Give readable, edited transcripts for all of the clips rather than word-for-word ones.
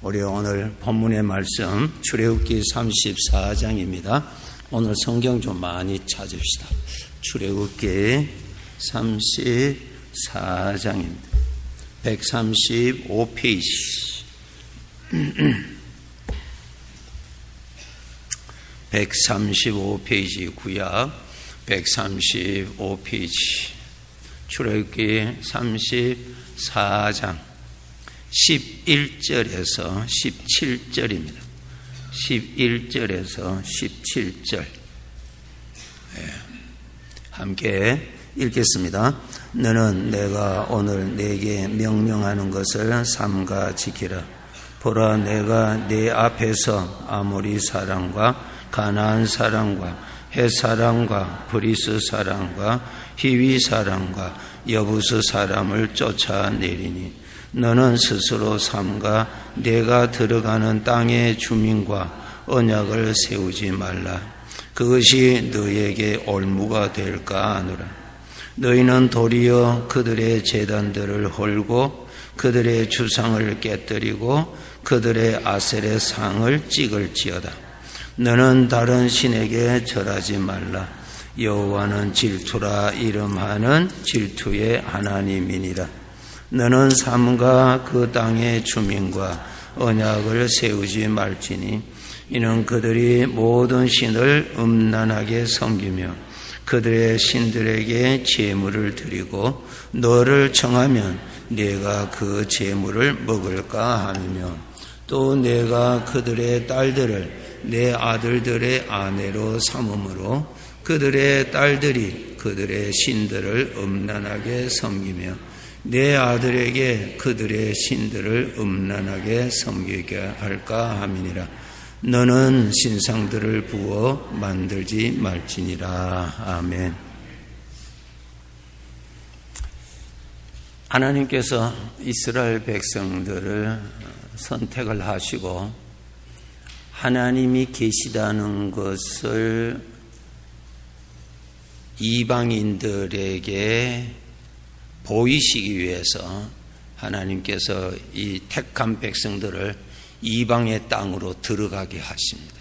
우리 오늘 본문의 말씀 출애굽기 34장입니다. 오늘 성경 좀 많이 찾읍시다. 출애굽기 34장입니다. 135페이지. 135페이지 구약 135페이지 출애굽기 34장 11절에서 17절입니다. 11절에서 17절 함께 읽겠습니다. 너는 내가 오늘 네게 명령하는 것을 삼가 지키라. 보라, 내가 네 앞에서 아모리 사람과 가나안 사람과 헷 사람과 브리스 사람과 히위 사람과 여부스 사람을 쫓아내리니 너는 스스로 삼가 내가 들어가는 땅의 주민과 언약을 세우지 말라. 그것이 너에게 올무가 될까 하노라. 너희는 도리어 그들의 제단들을 헐고 그들의 주상을 깨뜨리고 그들의 아셀의 상을 찍을지어다. 너는 다른 신에게 절하지 말라. 여호와는 질투라 이름하는 질투의 하나님이니라. 너는 삼가 그 땅의 주민과 언약을 세우지 말지니 이는 그들이 모든 신을 음란하게 섬기며 그들의 신들에게 제물을 드리고 너를 청하면 네가 그 제물을 먹을까 하며 또 내가 그들의 딸들을 내 아들들의 아내로 삼음으로 그들의 딸들이 그들의 신들을 음란하게 섬기며 내 아들에게 그들의 신들을 음란하게 섬기게 할까 함이니라. 너는 신상들을 부어 만들지 말지니라. 아멘. 하나님께서 이스라엘 백성들을 선택을 하시고 하나님이 계시다는 것을 이방인들에게 보이시기 위해서 하나님께서 이 택한 백성들을 이방의 땅으로 들어가게 하십니다.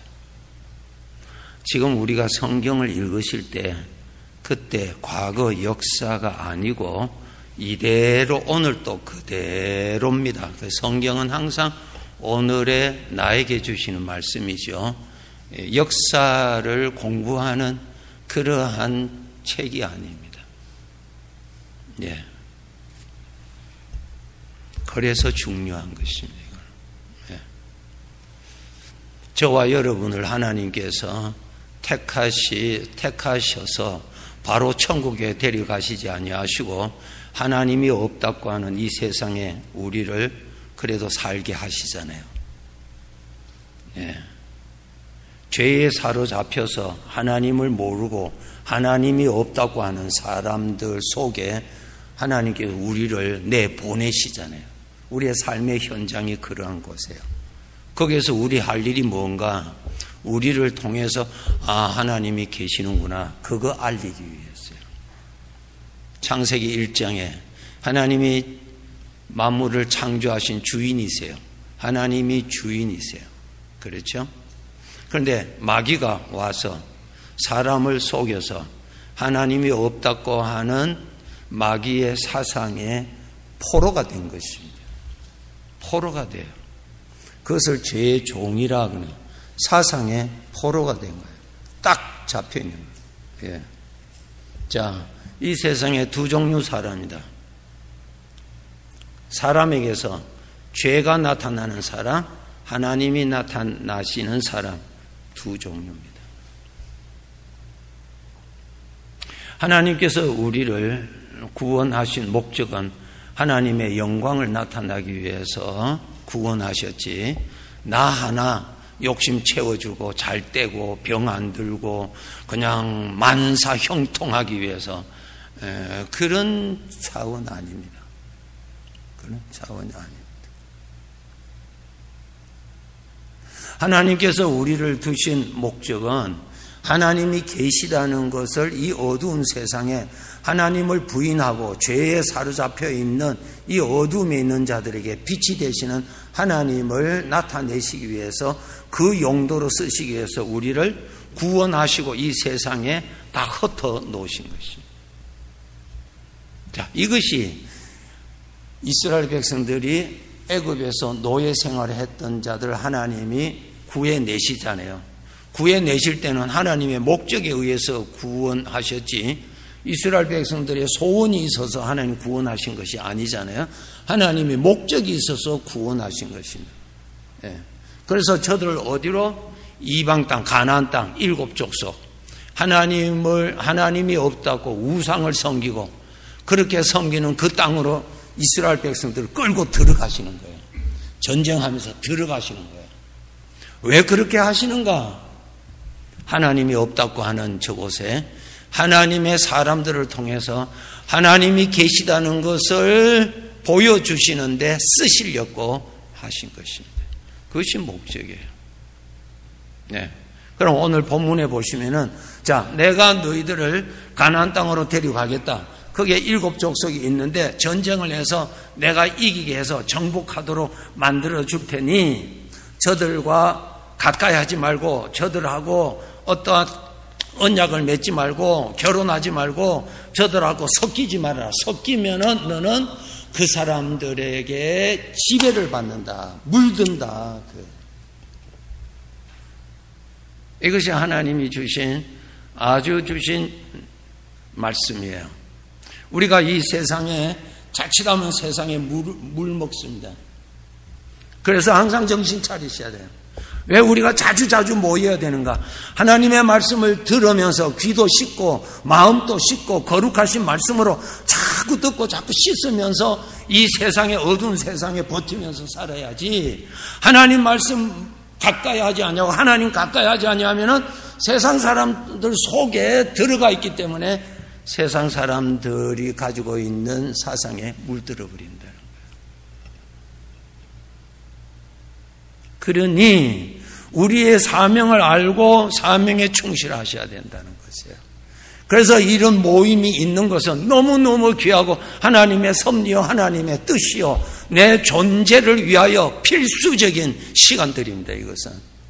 지금 우리가 성경을 읽으실 때 그때 과거 역사가 아니고 이대로 오늘 또 그대로입니다. 성경은 항상 오늘의 나에게 주시는 말씀이죠. 역사를 공부하는 그러한 책이 아닙니다. 예. 그래서 중요한 것입니다. 예. 저와 여러분을 하나님께서 택하셔서 바로 천국에 데려가시지 아니하시고 하나님이 없다고 하는 이 세상에 우리를 그래도 살게 하시잖아요. 예. 죄에 사로잡혀서 하나님을 모르고 하나님이 없다고 하는 사람들 속에 하나님께서 우리를 내보내시잖아요. 우리의 삶의 현장이 그러한 곳이에요. 거기에서 우리 할 일이 뭔가 우리를 통해서 하나님이 계시는구나 그거 알리기 위해서요. 창세기 1장에 하나님이 만물을 창조하신 주인이세요. 하나님이 주인이세요. 그렇죠? 그런데 마귀가 와서 사람을 속여서 하나님이 없다고 하는 마귀의 사상의 포로가 된 것입니다. 포로가 돼요. 그것을 죄의 종이라 하는 사상의 포로가 된 거예요. 딱 잡혀 있는 거예요. 예. 자, 이 세상에 두 종류 사람이다. 사람에게서 죄가 나타나는 사람, 하나님이 나타나시는 사람 두 종류입니다. 하나님께서 우리를 구원하신 목적은 하나님의 영광을 나타나기 위해서 구원하셨지 나 하나 욕심 채워주고 잘 떼고 병 안 들고 그냥 만사 형통하기 위해서 그런 차원 아닙니다. 그런 차원이 아닙니다. 하나님께서 우리를 두신 목적은 하나님이 계시다는 것을 이 어두운 세상에 하나님을 부인하고 죄에 사로잡혀 있는 이 어둠에 있는 자들에게 빛이 되시는 하나님을 나타내시기 위해서 그 용도로 쓰시기 위해서 우리를 구원하시고 이 세상에 다 흩어 놓으신 것입니다. 자, 이것이 이스라엘 백성들이 애굽에서 노예 생활을 했던 자들 하나님이 구해내시잖아요. 구해내실 때는 하나님의 목적에 의해서 구원하셨지 이스라엘 백성들의 소원이 있어서 하나님 구원하신 것이 아니잖아요. 하나님의 목적이 있어서 구원하신 것입니다. 예. 그래서 저들을 어디로? 이방 땅, 가나안 땅, 7족속. 하나님이 없다고 우상을 섬기고 그렇게 섬기는 그 땅으로 이스라엘 백성들을 끌고 들어가시는 거예요. 전쟁하면서 들어가시는 거예요. 왜 그렇게 하시는가? 하나님이 없다고 하는 저곳에 하나님의 사람들을 통해서 하나님이 계시다는 것을 보여주시는데 쓰시려고 하신 것입니다. 그것이 목적이에요. 네. 그럼 오늘 본문에 보시면은, 자, 내가 너희들을 가나안 땅으로 데려가겠다. 거기에 7족속이 있는데 전쟁을 해서 내가 이기게 해서 정복하도록 만들어 줄 테니 저들과 가까이 하지 말고 저들하고 어떠한 언약을 맺지 말고 결혼하지 말고 저들하고 섞이지 말아라. 섞이면은 너는 그 사람들에게 지배를 받는다. 물든다. 이것이 하나님이 주신 말씀이에요. 우리가 이 세상에 자칫하면 세상에 물 먹습니다. 그래서 항상 정신 차리셔야 돼요. 왜 우리가 자주 모여야 되는가? 하나님의 말씀을 들으면서 귀도 씻고 마음도 씻고 거룩하신 말씀으로 자꾸 듣고 자꾸 씻으면서 이 세상에 어두운 세상에 버티면서 살아야지. 하나님 말씀 가까이 하지 않냐고 하나님 가까이 하지 않냐면은 세상 사람들 속에 들어가 있기 때문에 세상 사람들이 가지고 있는 사상에 물들어 버린다는 거예요. 그러니 우리의 사명을 알고 사명에 충실하셔야 된다는 것이에요. 그래서 이런 모임이 있는 것은 너무너무 귀하고 하나님의 섭리요 하나님의 뜻이요 내 존재를 위하여 필수적인 시간들입니다. 이것은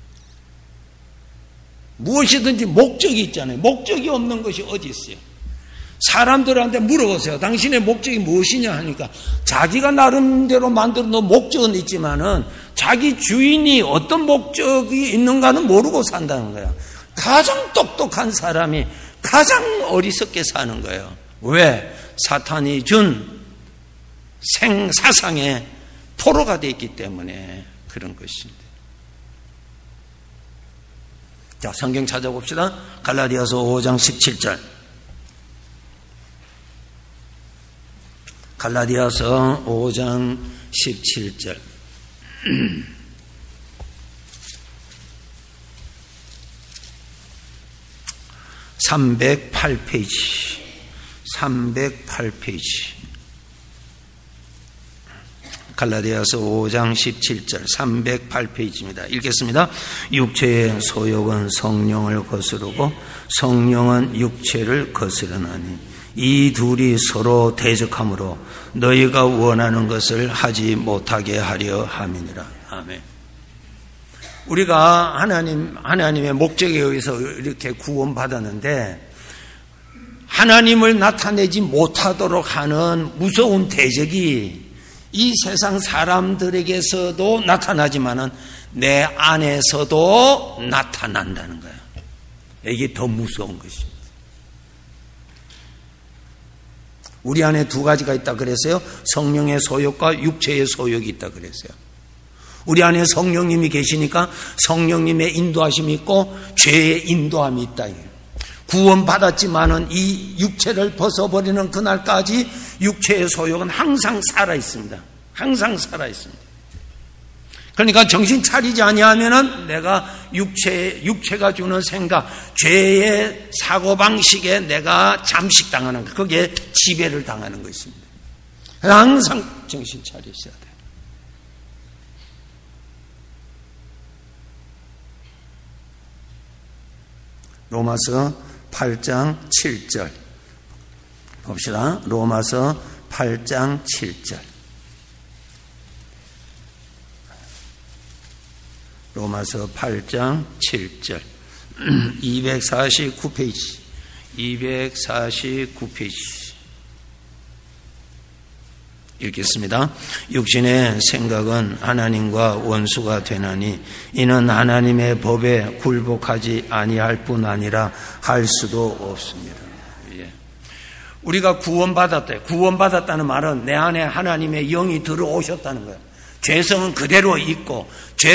무엇이든지 목적이 있잖아요. 목적이 없는 것이 어디 있어요? 사람들한테 물어보세요. 당신의 목적이 무엇이냐 하니까 자기가 나름대로 만들어 놓은 목적은 있지만은 자기 주인이 어떤 목적이 있는가는 모르고 산다는 거예요. 가장 똑똑한 사람이 가장 어리석게 사는 거예요. 왜? 사탄이 준 생사상의 포로가 되어 있기 때문에 그런 것입니다. 자, 성경 찾아봅시다. 갈라디아서 5장 17절. 갈라디아서 5장 17절. 308페이지. 308페이지. 갈라디아서 5장 17절 308페이지입니다. 읽겠습니다. 육체의 소욕은 성령을 거스르고 성령은 육체를 거스르나니 이 둘이 서로 대적하므로 너희가 원하는 것을 하지 못하게 하려 함이니라. 아멘. 우리가 하나님의 목적에 의해서 이렇게 구원받았는데 하나님을 나타내지 못하도록 하는 무서운 대적이 이 세상 사람들에게서도 나타나지만은 내 안에서도 나타난다는 거예요. 이게 더 무서운 것입니다. 우리 안에 두 가지가 있다 그랬어요. 성령의 소욕과 육체의 소욕이 있다 그랬어요. 우리 안에 성령님이 계시니까 성령님의 인도하심이 있고 죄의 인도함이 있다. 구원받았지만은 이 육체를 벗어버리는 그날까지 육체의 소욕은 항상 살아 있습니다. 항상 살아 있습니다. 그러니까 정신 차리지 아니하면은 내가 육체가 주는 생각, 죄의 사고방식에 내가 잠식당하는 것, 거기에 지배를 당하는 것입니다. 항상 정신 차리셔야 돼요. 로마서 8장 7절 봅시다. 로마서 8장 7절 로마서 8장 7절 249페이지 249페이지 읽겠습니다. 육신의 생각은 하나님과 원수가 되나니 이는 하나님의 법에 굴복하지 아니할 뿐 아니라 할 수도 없습니다. 우리가 구원받았대. 구원받았다는 말은 내 안에 하나님의 영이 들어오셨다는 거예요. 죄성은 그대로 있고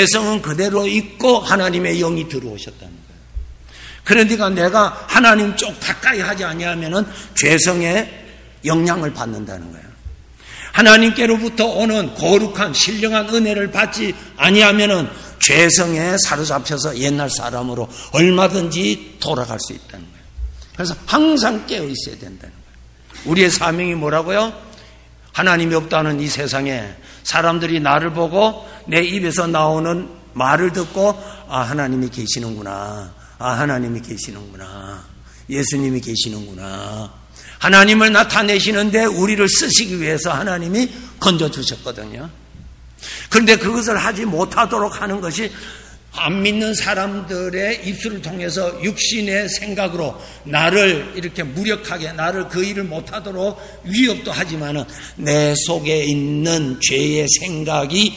하나님의 영이 들어오셨다는 거예요. 그러니까 내가 하나님 쪽 가까이 하지 아니하면은 죄성의 영향을 받는다는 거예요. 하나님께로부터 오는 거룩한 신령한 은혜를 받지 아니하면은 죄성에 사로잡혀서 옛날 사람으로 얼마든지 돌아갈 수 있다는 거예요. 그래서 항상 깨어 있어야 된다는 거예요. 우리의 사명이 뭐라고요? 하나님이 없다는 이 세상에 사람들이 나를 보고 내 입에서 나오는 말을 듣고 하나님이 계시는구나. 하나님이 계시는구나. 예수님이 계시는구나. 하나님을 나타내시는데 우리를 쓰시기 위해서 하나님이 건져주셨거든요. 그런데 그것을 하지 못하도록 하는 것이 안 믿는 사람들의 입술을 통해서 육신의 생각으로 나를 이렇게 무력하게 나를 그 일을 못하도록 위협도 하지만은 내 속에 있는 죄의 생각이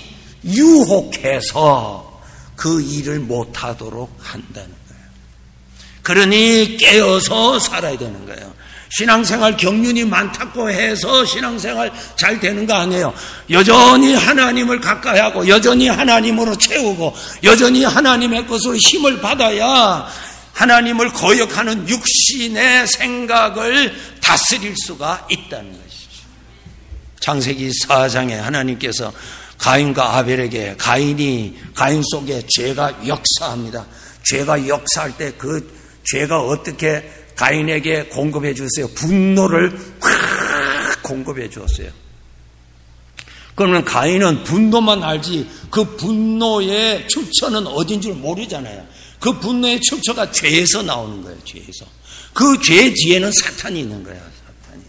유혹해서 그 일을 못하도록 한다는 거예요. 그러니 깨어서 살아야 되는 거예요. 신앙생활 경륜이 많다고 해서 신앙생활 잘 되는 거 아니에요. 여전히 하나님을 가까이 하고 여전히 하나님으로 채우고 여전히 하나님의 것으로 힘을 받아야 하나님을 거역하는 육신의 생각을 다스릴 수가 있다는 것이죠. 창세기 4장에 하나님께서 가인과 아벨에게 가인 속에 죄가 역사합니다. 죄가 역사할 때 그 죄가 어떻게 가인에게 공급해 주었어요. 분노를 확 공급해 주었어요. 그러면 가인은 분노만 알지 그 분노의 출처는 어딘 줄 모르잖아요. 그 분노의 출처가 죄에서 나오는 거예요. 죄에서. 그 죄 뒤에는 사탄이 있는 거예요. 사탄이.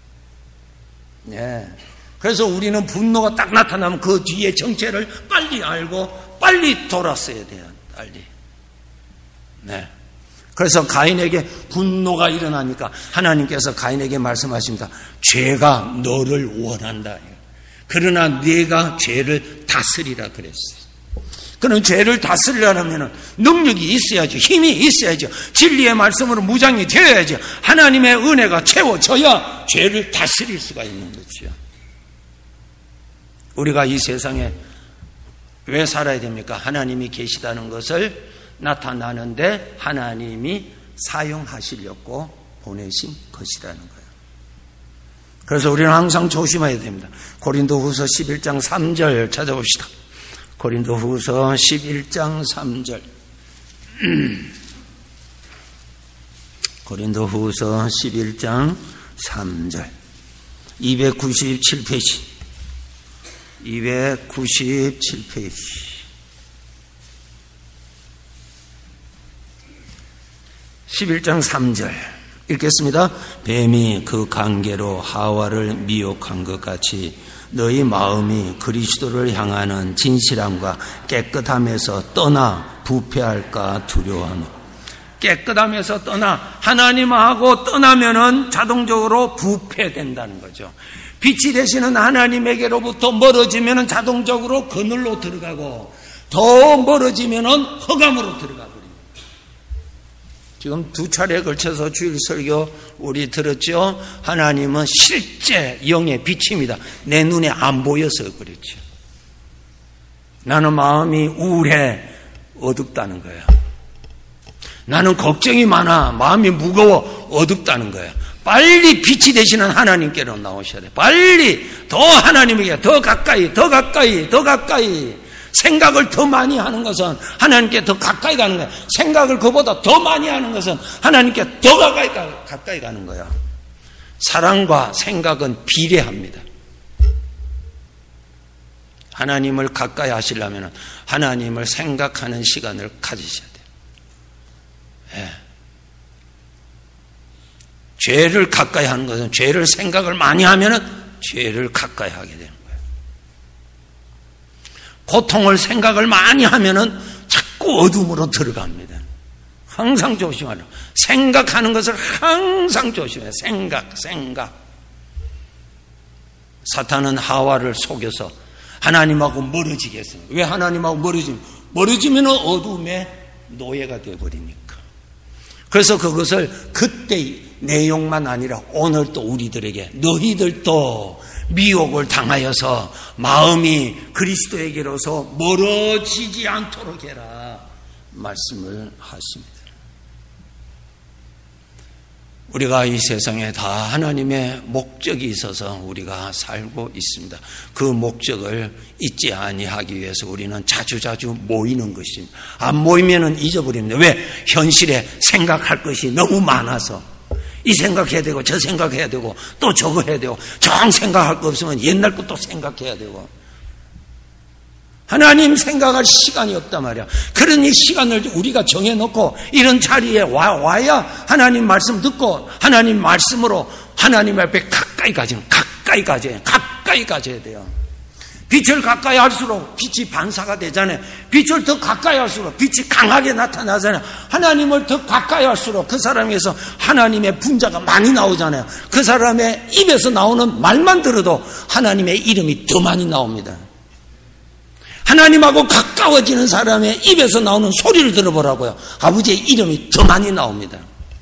네. 그래서 우리는 분노가 딱 나타나면 그 뒤에 정체를 빨리 알고 빨리 돌았어야 돼요. 빨리. 네. 그래서 가인에게 분노가 일어나니까 하나님께서 가인에게 말씀하십니다. 죄가 너를 원한다. 그러나 네가 죄를 다스리라 그랬어요. 그럼 죄를 다스리려면 능력이 있어야죠. 힘이 있어야죠. 진리의 말씀으로 무장이 되어야죠. 하나님의 은혜가 채워져야 죄를 다스릴 수가 있는 거죠. 우리가 이 세상에 왜 살아야 됩니까? 하나님이 계시다는 것을 나타나는데 하나님이 사용하시려고 보내신 것이라는 거예요. 그래서 우리는 항상 조심해야 됩니다. 고린도후서 11장 3절 찾아봅시다. 고린도후서 11장 3절. 고린도후서 11장 3절. 297페이지. 297페이지. 11장 3절 읽겠습니다. 뱀이 그 관계로 하와를 미혹한 것 같이 너희 마음이 그리스도를 향하는 진실함과 깨끗함에서 떠나 부패할까 두려워하노. 깨끗함에서 떠나 하나님하고 떠나면은 자동적으로 부패된다는 거죠. 빛이 되시는 하나님에게로부터 멀어지면은 자동적으로 그늘로 들어가고 더 멀어지면은 흑암으로 들어가고. 지금 2차례에 걸쳐서 주일 설교 우리 들었죠? 하나님은 실제 영의 빛입니다. 내 눈에 안 보여서 그렇죠. 나는 마음이 우울해, 어둡다는 거예요. 나는 걱정이 많아, 마음이 무거워, 어둡다는 거예요. 빨리 빛이 되시는 하나님께로 나오셔야 돼요. 빨리 더 하나님에게 더 가까이, 더 가까이, 더 가까이. 생각을 더 많이 하는 것은 하나님께 더 가까이 가는 거예요. 생각을 그보다 더 많이 하는 것은 하나님께 더 가까이 가는 거예요. 사랑과 생각은 비례합니다. 하나님을 가까이 하시려면 하나님을 생각하는 시간을 가지셔야 돼요. 네. 죄를 가까이 하는 것은 죄를 생각을 많이 하면 죄를 가까이 하게 돼요. 고통을 생각을 많이 하면은 자꾸 어둠으로 들어갑니다. 항상 조심하라. 생각하는 것을 항상 조심해. 생각. 사탄은 하와를 속여서 하나님하고 멀어지게 했습니다. 왜 하나님하고 멀어지면 어둠의 노예가 되어버리니까. 그래서 그것을 그때의 내용만 아니라 오늘 또 우리들에게 너희들도 미혹을 당하여서 마음이 그리스도에게로서 멀어지지 않도록 해라 말씀을 하십니다. 우리가 이 세상에 다 하나님의 목적이 있어서 우리가 살고 있습니다. 그 목적을 잊지 아니하기 위해서 우리는 자주자주 모이는 것입니다. 안 모이면은 잊어버립니다. 왜? 현실에 생각할 것이 너무 많아서 이 생각해야 되고 저 생각해야 되고 또 저거 해야 되고 정 생각할 거 없으면 옛날 것도 생각해야 되고 하나님 생각할 시간이 없단 말이야. 그러니 시간을 우리가 정해놓고 이런 자리에 와야 하나님 말씀 듣고 하나님 말씀으로 하나님 앞에 가까이 가져야 돼요. 빛을 가까이 할수록 빛이 반사가 되잖아요. 빛을 더 가까이 할수록 빛이 강하게 나타나잖아요. 하나님을 더 가까이 할수록 그 사람에서 하나님의 분자가 많이 나오잖아요. 그 사람의 입에서 나오는 말만 들어도 하나님의 이름이 더 많이 나옵니다. 하나님하고 가까워지는 사람의 입에서 나오는 소리를 들어보라고요. 아버지의 이름이 더 많이 나옵니다.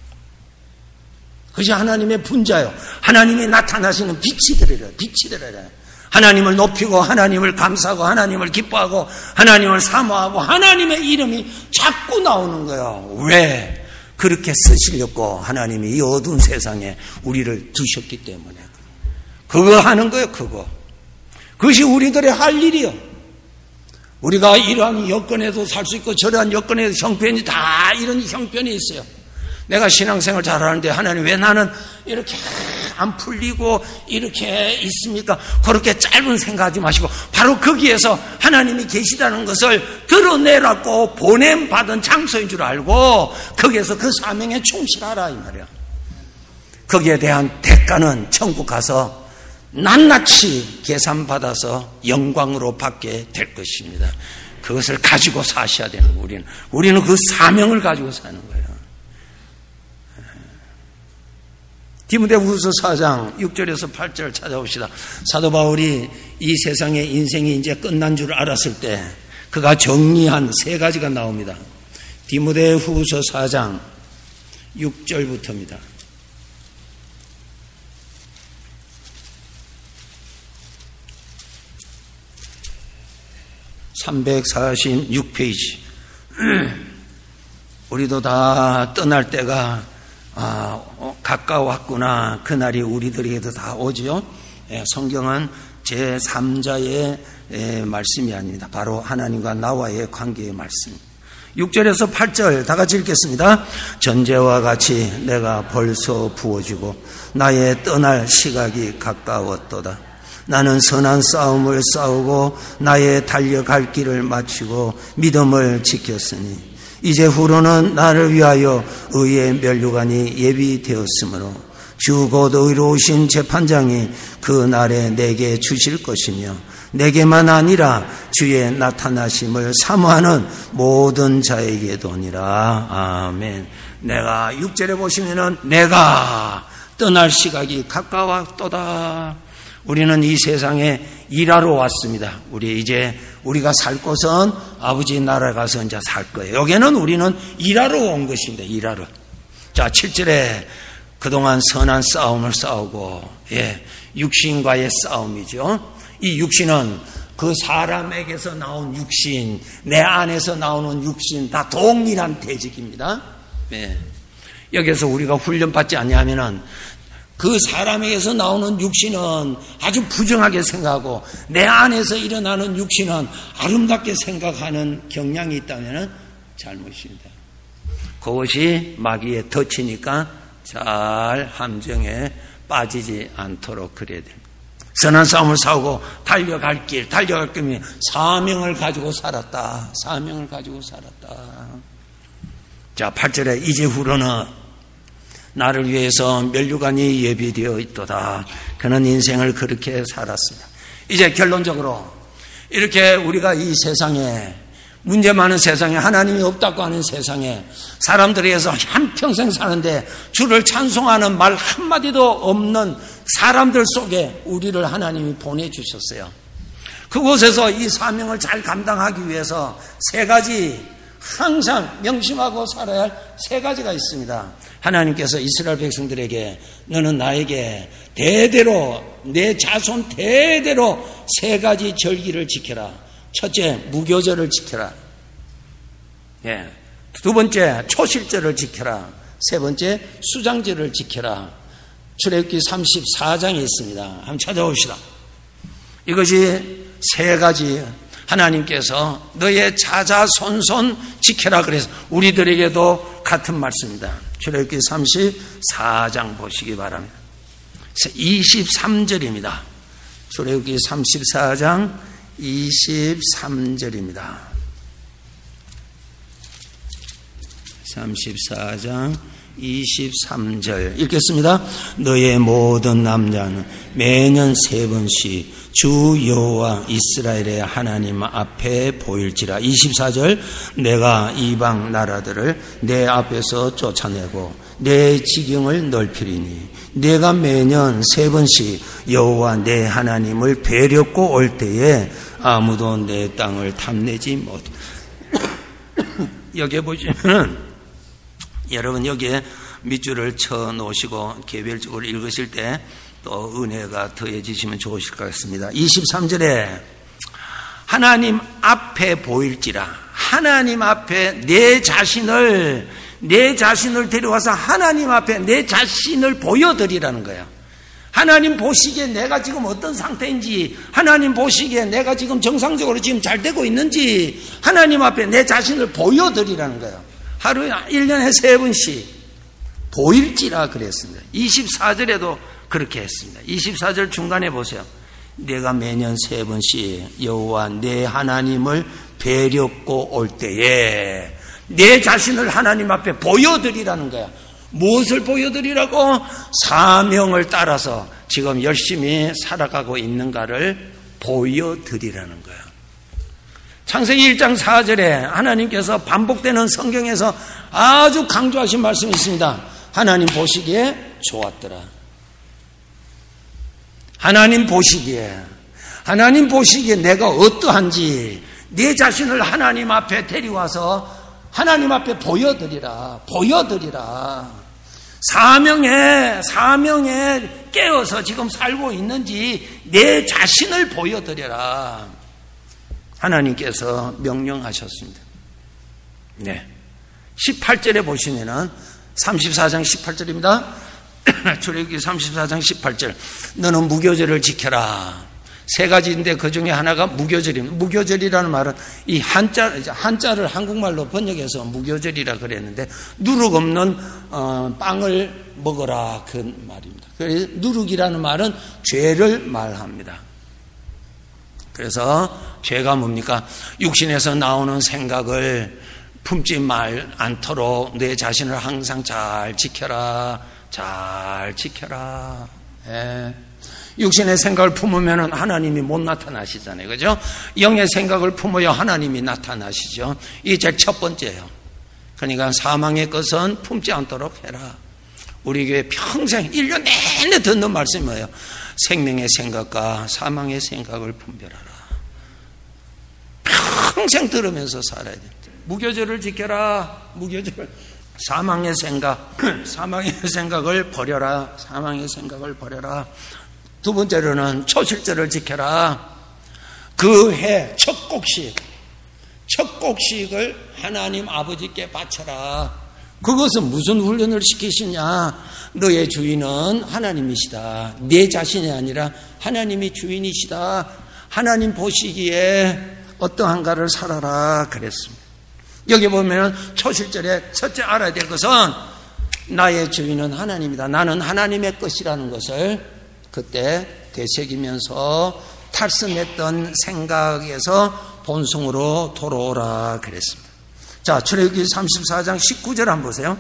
그것이 하나님의 분자요. 하나님이 나타나시는 빛이 들어요. 하나님을 높이고 하나님을 감사하고 하나님을 기뻐하고 하나님을 사모하고 하나님의 이름이 자꾸 나오는 거예요. 왜? 그렇게 쓰시려고 하나님이 이 어두운 세상에 우리를 두셨기 때문에. 그거 하는 거예요. 그것이 우리들의 할 일이요. 우리가 이러한 여건에도 살 수 있고 저러한 여건에도 형편이 다 이런 형편이 있어요. 내가 신앙생활 잘하는데 하나님 왜 나는 이렇게 안 풀리고 이렇게 있습니까? 그렇게 짧은 생각하지 마시고 바로 거기에서 하나님이 계시다는 것을 드러내라고 보냄받은 장소인 줄 알고 거기에서 그 사명에 충실하라 이 말이야. 거기에 대한 대가는 천국 가서 낱낱이 계산받아서 영광으로 받게 될 것입니다. 그것을 가지고 사셔야 되는 거예요. 우리는 그 사명을 가지고 사는 거예요. 디모데후서 4장 6절에서 8절 찾아봅시다. 사도 바울이 이 세상의 인생이 이제 끝난 줄 알았을 때 그가 정리한 세 가지가 나옵니다. 디모데후서 4장 6절부터입니다. 346페이지. 우리도 다 떠날 때가 가까웠구나. 그날이 우리들에게도 다 오죠. 성경은 제3자의 말씀이 아닙니다. 바로 하나님과 나와의 관계의 말씀. 6절에서 8절 다 같이 읽겠습니다. 전제와 같이 내가 벌써 부어지고 나의 떠날 시각이 가까웠도다. 나는 선한 싸움을 싸우고 나의 달려갈 길을 마치고 믿음을 지켰으니 이제 후로는 나를 위하여 의의 면류관이 예비되었으므로 주 곧 의로우신 재판장이 그 날에 내게 주실 것이며 내게만 아니라 주의 나타나심을 사모하는 모든 자에게도니라. 아멘. 내가 6절에 보시면은 내가 떠날 시각이 가까웠도다. 우리는 이 세상에 일하러 왔습니다. 우리가 살 곳은 아버지 나라에 가서 이제 살 거예요. 여기는 우리는 일하러 온 것입니다. 일하러. 자, 7절에 그동안 선한 싸움을 싸우고, 육신과의 싸움이죠. 이 육신은 그 사람에게서 나온 육신, 내 안에서 나오는 육신 다 동일한 대직입니다. 여기서 우리가 훈련받지 않냐면은 그 사람에게서 나오는 육신은 아주 부정하게 생각하고 내 안에서 일어나는 육신은 아름답게 생각하는 경향이 있다면 잘못입니다. 그것이 마귀에 덮치니까 잘 함정에 빠지지 않도록 그래야 됩니다. 선한 싸움을 싸우고 달려갈 길이면 사명을 가지고 살았다. 자, 8절에 이제 후로는 나를 위해서 면류관이 예비되어 있도다. 그는 인생을 그렇게 살았습니다. 이제 결론적으로 이렇게 우리가 이 세상에 문제 많은 세상에, 하나님이 없다고 하는 세상에 사람들에게서 한평생 사는데 주를 찬송하는 말 한마디도 없는 사람들 속에 우리를 하나님이 보내주셨어요. 그곳에서 이 사명을 잘 감당하기 위해서 세 가지, 항상 명심하고 살아야 할 세 가지가 있습니다. 하나님께서 이스라엘 백성들에게 너는 나에게 대대로, 내 자손 대대로 세 가지 절기를 지켜라. 첫째, 무교절을 지켜라. 두 번째, 초실절을 지켜라. 세 번째, 수장절을 지켜라. 출애굽기 34장에 있습니다. 한번 찾아봅시다. 이것이 세 가지 하나님께서 너의 자자손손 지켜라 그래서 우리들에게도 같은 말씀입니다. 출애굽기 34장 보시기 바랍니다. 23절입니다. 출애굽기 34장 23절입니다. 34장 23절 읽겠습니다. 너의 모든 남자는 매년 3번씩 주 여호와 이스라엘의 하나님 앞에 보일지라. 24절 내가 이방 나라들을 내 앞에서 쫓아내고 내 지경을 넓히리니 내가 매년 3번씩 여호와 내 하나님을 뵈려고 올 때에 아무도 내 땅을 탐내지 못. 여기에 보시면 여러분 여기에 밑줄을 쳐 놓으시고 개별적으로 읽으실 때 또 은혜가 더해지시면 좋으실 것 같습니다. 23절에 하나님 앞에 보일지라. 하나님 앞에 내 자신을 데려와서 하나님 앞에 내 자신을 보여드리라는 거예요. 하나님 보시기에 내가 지금 어떤 상태인지, 하나님 보시기에 내가 지금 정상적으로 지금 잘 되고 있는지 하나님 앞에 내 자신을 보여드리라는 거예요. 하루에 1년에 3번씩 보일지라 그랬습니다. 24절에도 그렇게 했습니다. 24절 중간에 보세요. 내가 매년 3번씩 여호와 내 하나님을 뵈려고 올 때에 내 자신을 하나님 앞에 보여드리라는 거야. 무엇을 보여드리라고? 사명을 따라서 지금 열심히 살아가고 있는가를 보여드리라는 거야. 창세기 1장 4절에 하나님께서 반복되는 성경에서 아주 강조하신 말씀이 있습니다. 하나님 보시기에 좋았더라. 하나님 보시기에 내가 어떠한지 내 자신을 하나님 앞에 데려와서 하나님 앞에 보여드리라. 사명에 깨어서 지금 살고 있는지 내 자신을 보여드려라. 하나님께서 명령하셨습니다. 네. 18절에 보시면은 34장 18절입니다. 출애굽기 34장 18절. 너는 무교절을 지켜라. 세 가지인데 그 중에 하나가 무교절입니다. 무교절이라는 말은 이 한자를 한국말로 번역해서 무교절이라 그랬는데 누룩 없는 빵을 먹어라 그 말입니다. 그래서 누룩이라는 말은 죄를 말합니다. 그래서 죄가 뭡니까? 육신에서 나오는 생각을 품지 않도록 내 자신을 항상 잘 지켜라. 예. 육신의 생각을 품으면 하나님이 못 나타나시잖아요. 그죠? 영의 생각을 품어야 하나님이 나타나시죠. 이게 제일 첫 번째예요. 그러니까 사망의 것은 품지 않도록 해라. 우리 교회 평생 1년 내내 듣는 말씀이 뭐예요? 생명의 생각과 사망의 생각을 분별하라. 평생 들으면서 살아야 됩니다. 무교절을 지켜라. 무교절. 사망의 생각을 버려라. 두 번째로는 초실절을 지켜라. 그 해 첫 곡식을 하나님 아버지께 바쳐라. 그것은 무슨 훈련을 시키시냐? 너의 주인은 하나님이시다. 내 자신이 아니라 하나님이 주인이시다. 하나님 보시기에 어떠한가를 살아라 그랬습니다. 여기 보면 초실절에 첫째 알아야 될 것은 나의 주인은 하나님이다. 나는 하나님의 것이라는 것을 그때 되새기면서 탈선했던 생각에서 본성으로 돌아오라 그랬습니다. 자, 출애굽기 34장 19절 한번 보세요.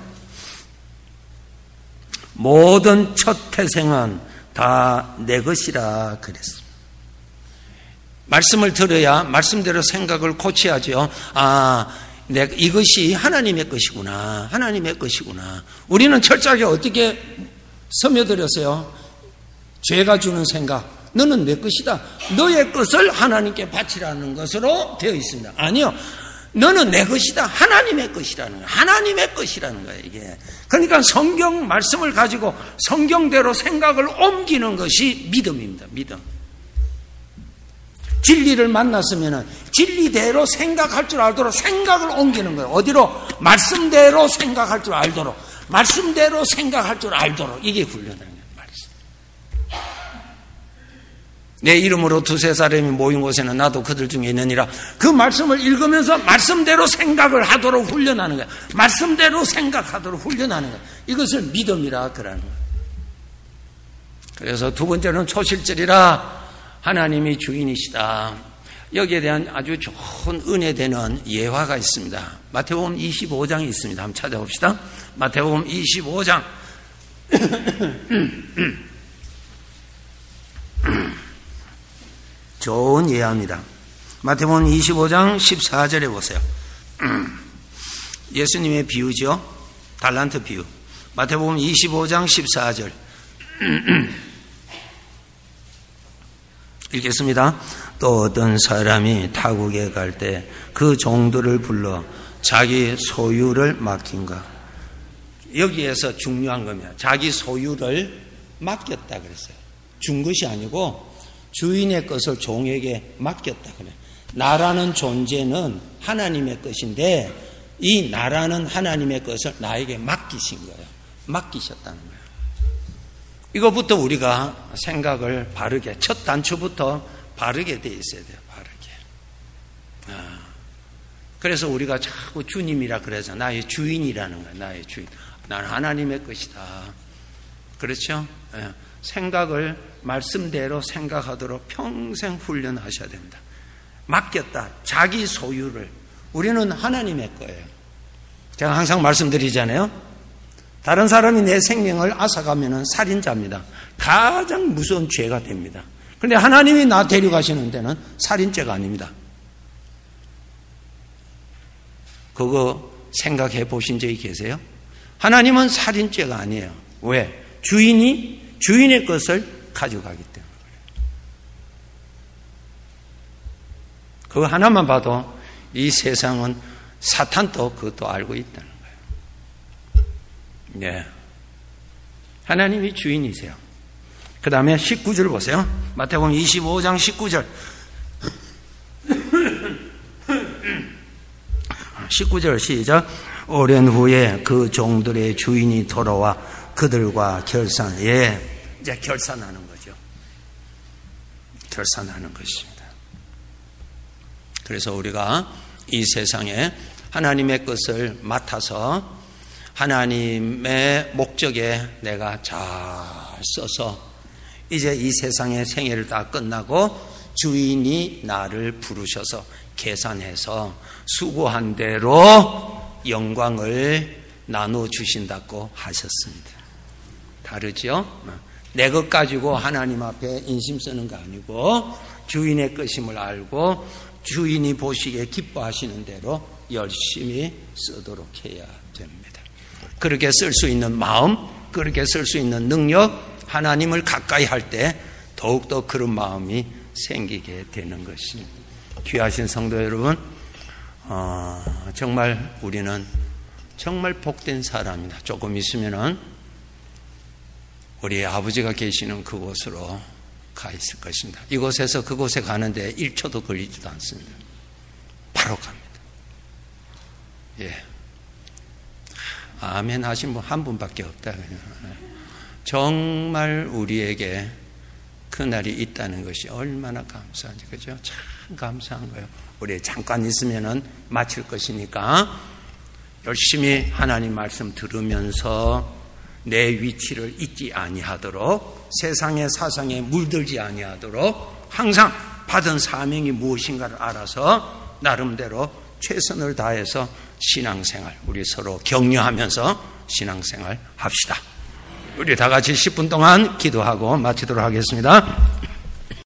모든 첫 태생은 다 내 것이라 그랬습니다. 말씀을 들어야 말씀대로 생각을 고쳐야죠. 이것이 하나님의 것이구나. 하나님의 것이구나. 우리는 철저하게 어떻게 스며들었어요? 죄가 주는 생각. 너는 내 것이다. 너의 것을 하나님께 바치라는 것으로 되어 있습니다. 아니요. 너는 내 것이다. 하나님의 것이라는 거예요. 하나님의 것이라는 거예요, 이게. 그러니까 성경 말씀을 가지고 성경대로 생각을 옮기는 것이 믿음입니다. 믿음. 진리를 만났으면 진리대로 생각할 줄 알도록 생각을 옮기는 거예요. 어디로? 말씀대로 생각할 줄 알도록. 말씀대로 생각할 줄 알도록. 이게 훈련하는 거예요. 내 이름으로 두세 사람이 모인 곳에는 나도 그들 중에 있느니라. 그 말씀을 읽으면서 말씀대로 생각을 하도록 훈련하는 거예요. 말씀대로 생각하도록 훈련하는 거예요. 이것을 믿음이라 그러는 거예요. 그래서 두 번째는 초실절이라 하나님이 주인이시다. 여기에 대한 아주 좋은 은혜되는 예화가 있습니다. 마태복음 25장이 있습니다. 한번 찾아봅시다. 마태복음 25장. 좋은 예화입니다. 마태복음 25장 14절에 보세요. 예수님의 비유죠. 달란트 비유. 마태복음 25장 14절. 읽겠습니다. 또 어떤 사람이 타국에 갈 때 그 종들을 불러 자기 소유를 맡긴가. 여기에서 중요한 겁니다. 자기 소유를 맡겼다 그랬어요. 준 것이 아니고 주인의 것을 종에게 맡겼다 그래요. 나라는 존재는 하나님의 것인데 이 나라는 하나님의 것을 나에게 맡기신 거예요. 맡기셨다는 거예요. 이거부터 우리가 생각을 바르게, 첫 단추부터 바르게 돼 있어야 돼요. 바르게. 그래서 우리가 자꾸 주님이라 그래서 나의 주인이라는 거예요. 나의 주인. 난 하나님의 것이다. 그렇죠? 생각을 말씀대로 생각하도록 평생 훈련하셔야 됩니다. 맡겼다. 자기 소유를. 우리는 하나님의 거예요. 제가 항상 말씀드리잖아요. 다른 사람이 내 생명을 앗아가면 살인자입니다. 가장 무서운 죄가 됩니다. 그런데 하나님이 나 데려가시는 데는 살인죄가 아닙니다. 그거 생각해 보신 적이 계세요? 하나님은 살인죄가 아니에요. 왜? 주인의 것을 가져가기 때문에 그래요. 그거 하나만 봐도 이 세상은 사탄도 그것도 알고 있다는 거예요. 네. 하나님이 주인이세요. 그 다음에 19절 보세요. 마태복음 25장 19절. 19절 시작. 오랜 후에 그 종들의 주인이 돌아와 그들과 이제 결산하는 거죠. 결산하는 것입니다. 그래서 우리가 이 세상에 하나님의 것을 맡아서 하나님의 목적에 내가 잘 써서 이제 이 세상의 생애를 다 끝나고 주인이 나를 부르셔서 계산해서 수고한 대로 영광을 나눠주신다고 하셨습니다. 다르죠? 내 것 가지고 하나님 앞에 인심 쓰는 거 아니고 주인의 것임을 알고 주인이 보시기에 기뻐하시는 대로 열심히 쓰도록 해야 됩니다. 그렇게 쓸 수 있는 마음, 그렇게 쓸 수 있는 능력, 하나님을 가까이 할 때 더욱더 그런 마음이 생기게 되는 것입니다. 귀하신 성도 여러분, 정말 우리는 정말 복된 사람이다. 조금 있으면은 우리 아버지가 계시는 그곳으로 가 있을 것입니다. 이곳에서 그곳에 가는데 1초도 걸리지도 않습니다. 바로 갑니다. 예. 아멘 하신 분 한 분밖에 없다. 정말 우리에게 그날이 있다는 것이 얼마나 감사한지, 그죠? 참 감사한 거예요. 우리 잠깐 있으면은 마칠 것이니까 열심히 하나님 말씀 들으면서 내 위치를 잊지 아니하도록, 세상의 사상에 물들지 아니하도록 항상 받은 사명이 무엇인가를 알아서 나름대로 최선을 다해서 신앙생활, 우리 서로 격려하면서 신앙생활 합시다. 우리 다 같이 10분 동안 기도하고 마치도록 하겠습니다.